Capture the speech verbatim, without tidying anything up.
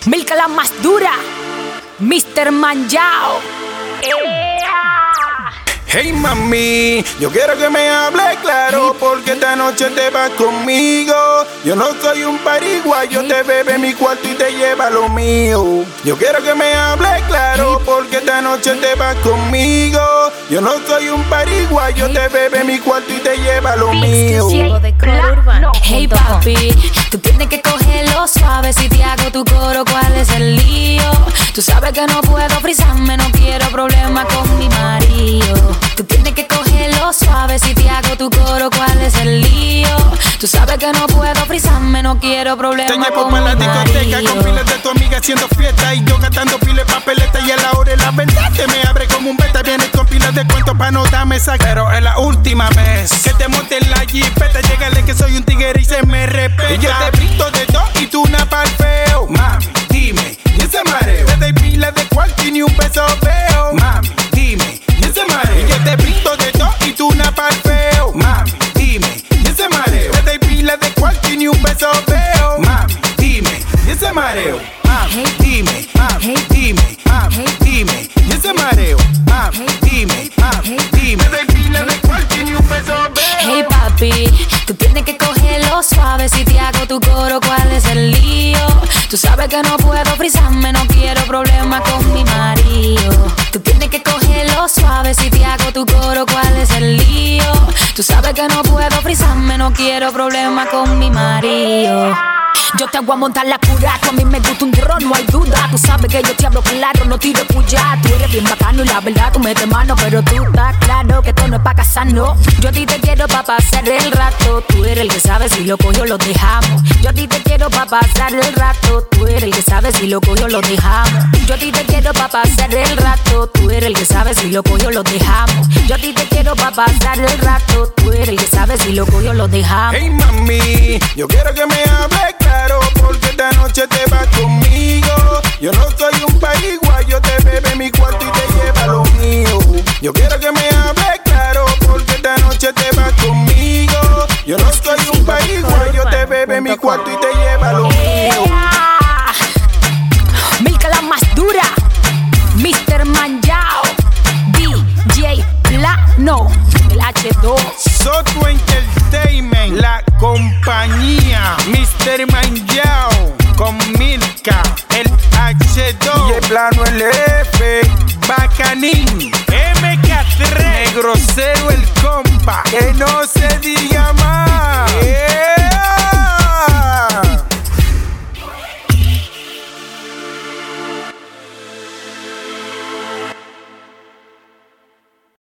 Milka la más dura, mister Manjao. Hey mami, yo quiero que me hables claro, porque esta noche te vas conmigo. Yo no soy un pariguayo, te bebe mi cuarto y te lleva lo mío. Yo quiero que me hables claro, porque esta noche te vas conmigo. Yo no soy un pariguayo, te bebe mi cuarto y te lleva lo mío. Hey papi, tú tienes que cogerlo suave. Si te hago tu coro, ¿cuál es el lío? Tú sabes que no puedo frisarme, no quiero problemas con mi marido. Tú tienes que cogerlo suave. Si te hago tu coro, ¿cuál es el lío? Tú sabes que no puedo frisarme, no quiero problemas con mi marido. Te llevo pa' la discoteca con pilas de tu amiga haciendo fiesta y yo gastando piles de papeleta, y a la hora de la verdad te me abre como un beta. Vienes con pilas de cuentos pa' no darme esa. Pero es la última vez que te monte en la jipeta. Llegale que soy un tigre y se me respeta. Y yo te pinto de todo y tú una pa'l feo. Mami, dime, ¿y ese mareo? Te doy pilas de cuarto y ni un beso veo. Mami, dime, ¿y ese mareo? Y yo te pinto de todo y tú una pa'l feo. Mami, dime, ¿y ese mareo? Te doy pilas de cuarto y ni un beso veo. Mami, dime, ¿y ese mareo? Mami, dime, mami, dime, mami, dime, ¿y ese mareo? Mami, dime, mami, dime. Te doy pilas de cuarto y ni un beso veo. Hey papi, tú tienes que cogerlo suave. Si te hago tu coro, ¿cuál es el lío? Tú sabes que no puedo frisarme, no quiero problemas con mi marido. Tú tienes que cogerlo suave. Si te hago tu coro, ¿cuál es el lío? Tú sabes que no puedo frisarme, no quiero problemas con mi marido. Yo te voy a montar la cura, a mí me gusta un dron, no hay duda. Tú sabes que yo te hablo claro, no tiro puya. Tú eres bien bacano y la verdad tú metes mano, pero tú estás claro que esto no es pa' casarnos. Yo a ti te quiero pa' pasar el rato, tú eres el que sabe si lo cogió lo dejamos. Yo a ti te quiero pa' pasar el rato, tú eres el que sabe si lo cogió lo dejamos. Yo a ti te quiero pa' pasar el rato, tú eres el que sabe si lo cogió lo dejamos. Yo a ti te quiero pa' pasar el rato, tú eres el que sabe si lo cogió lo dejamos. Hey mami, yo quiero que me hables claro, porque esta noche te vas conmigo. Yo no soy un pariguayo, te bebe mi cuarto y te lleva lo mío. Yo quiero que me hables claro, porque esta noche te vas conmigo. Yo no soy un pariguayo, te bebe mi cuarto y te